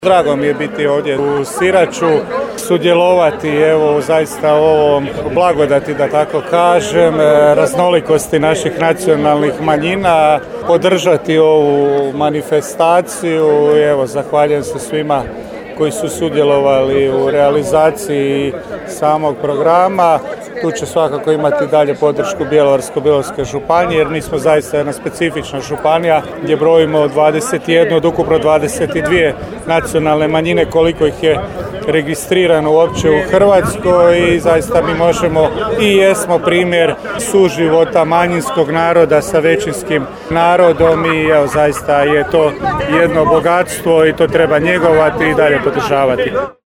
Drago mi je biti ovdje u Siraču, sudjelovati evo zaista u ovom blagodati, da tako kažem, raznolikosti naših nacionalnih manjina, podržati ovu manifestaciju. Evo, zahvaljujem se svima koji su sudjelovali u realizaciji samog programa. Tu će svakako imati dalje podršku Bjelovarsko-bilogorske županije, jer mi smo zaista jedna specifična županija gdje brojimo 21 od ukupno 22 nacionalne manjine koliko ih je registrirano uopće u Hrvatskoj i zaista mi možemo i jesmo primjer suživota manjinskog naroda sa većinskim narodom i evo, zaista je to jedno bogatstvo i to treba njegovati i dalje podržavati.